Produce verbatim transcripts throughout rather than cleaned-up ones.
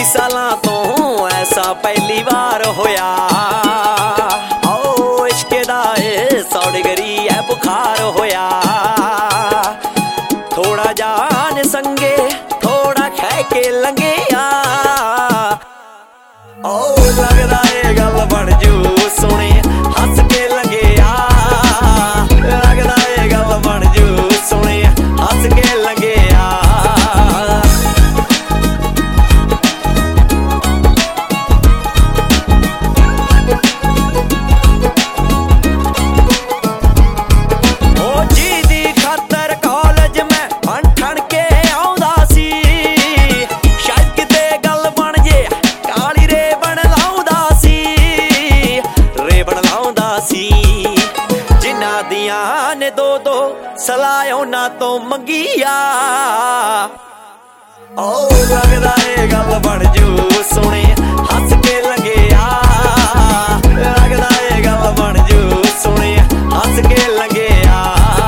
सालां तो ऐसा पहली बार होया। ओ इश्के दा ए सौड़गरी है बुखार होया। थोड़ा जान संगे थोड़ा खै के लंघिया। ओ लगदा ए गल बन जू सोने हस के लंघिया। लगदा ए गल बन जू सोने हस के लंघिया। ने दो दो सलाह उन्हां तो मंगिया। ओ लगदा ए गल बन जू सोने हस के लंघिया। लगदा ए गल बन जू सोने हस के लंघिया।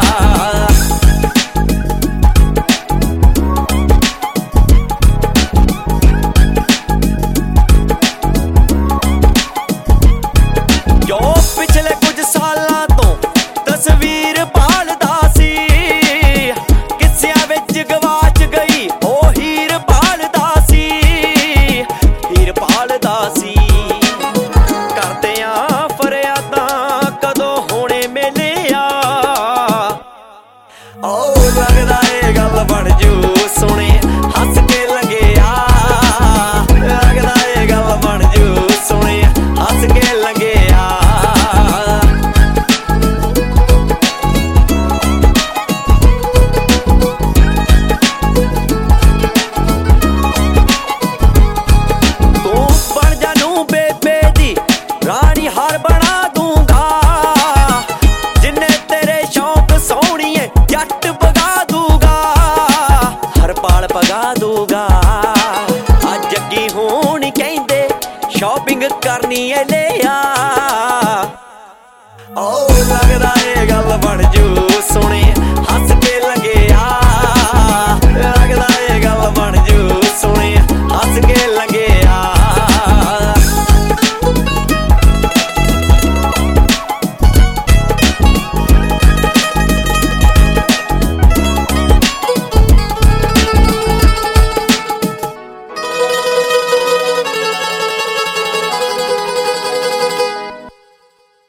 जो पिछले कुछ सालां तो तस्वीर पालदा सी, किस्सियां विच गवाच गई ओ हीर पालदा सी। हीर पालदा सी करदियां फरियादां कदों होणे मिलिया। ओ लगदा ए गल बन जू सोने हस के लंघिया। लगदा ए गल बन जू सोने हस के लंघिया। रानी हार बना दूंगा जिन्ने तेरे शौक सोहणिए जट पगा दूंगा। हर पाल पगा दूंगा। अज जग्गी होनी कहंदे शॉपिंग करनी है ले आ। ओ लगदा ए गल बन जू सोने